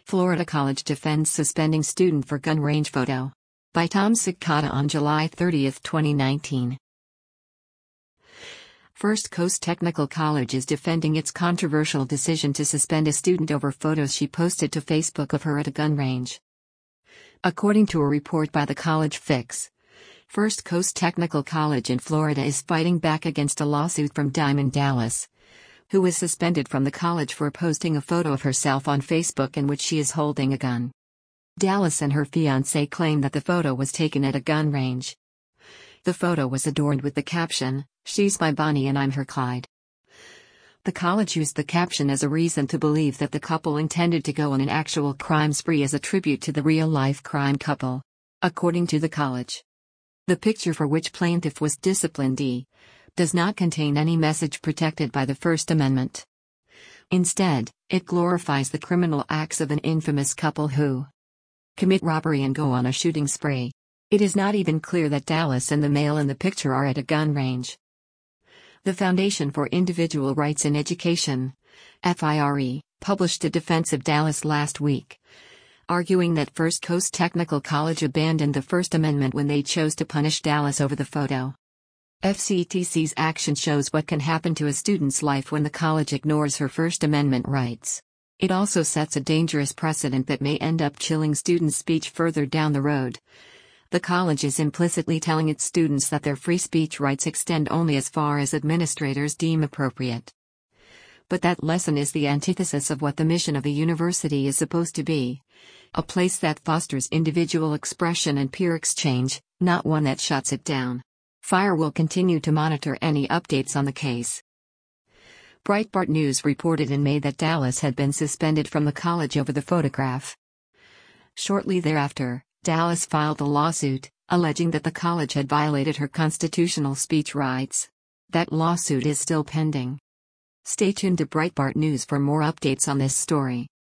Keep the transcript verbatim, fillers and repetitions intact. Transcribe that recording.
Florida college defends suspending student for gun range photo. By Tom Cicada on July thirtieth, twenty nineteen. First Coast Technical College is defending its controversial decision to suspend a student over photos she posted to Facebook of her at a gun range. According to a report by the College Fix, First Coast Technical College in Florida is fighting back against a lawsuit from Diamond Dallas, who was suspended from the college for posting a photo of herself on Facebook in which she is holding a gun. Dallas and her fiancé claim that the photo was taken at a gun range. The photo was adorned with the caption, "She's my Bonnie and I'm her Clyde." The college used the caption as a reason to believe that the couple intended to go on an actual crime spree as a tribute to the real-life crime couple. According to the college, the picture, for which plaintiff was disciplined, E, does not contain any message protected by the First Amendment. Instead, it glorifies the criminal acts of an infamous couple who commit robbery and go on a shooting spree. It is not even clear that Dallas and the male in the picture are at a gun range. The Foundation for Individual Rights in Education, F I R E, published a defense of Dallas last week, arguing that First Coast Technical College abandoned the First Amendment when they chose to punish Dallas over the photo. F C T C's action shows what can happen to a student's life when the college ignores her First Amendment rights. It also sets a dangerous precedent that may end up chilling students' speech further down the road. The college is implicitly telling its students that their free speech rights extend only as far as administrators deem appropriate. But that lesson is the antithesis of what the mission of a university is supposed to be: a place that fosters individual expression and peer exchange, not one that shuts it down. FIRE will continue to monitor any updates on the case. Breitbart News reported in May that Dallas had been suspended from the college over the photograph. Shortly thereafter, Dallas filed a lawsuit, alleging that the college had violated her constitutional speech rights. That lawsuit is still pending. Stay tuned to Breitbart News for more updates on this story.